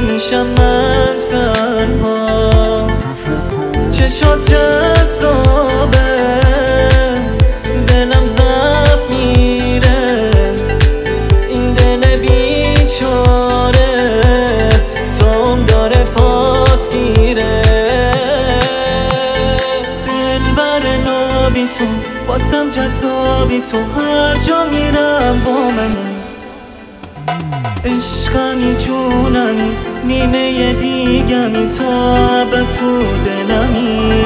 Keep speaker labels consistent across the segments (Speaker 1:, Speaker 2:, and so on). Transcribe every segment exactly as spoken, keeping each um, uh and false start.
Speaker 1: میشم من تنها. چشات جذابه، دلم ضعف میره، این دل بیچاره تام داره پات گیره. دلبر نابی تو، واسم جذابی تو، هر جا میرم با منی. عشقمی جونمی، نیمه دیگمی، تا ابد تو دلمی.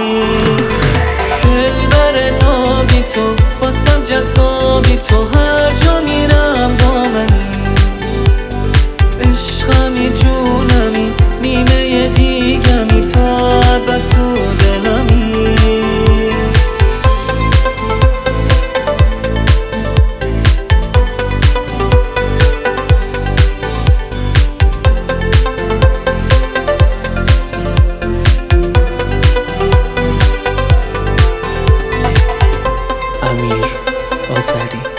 Speaker 1: دلبر نابی تو، واسم جذابی تو، هر جا میرم با منی. عشقمی جونمی، نیمه دیگمی، تا ابد تو دلمی.
Speaker 2: امیر آذری.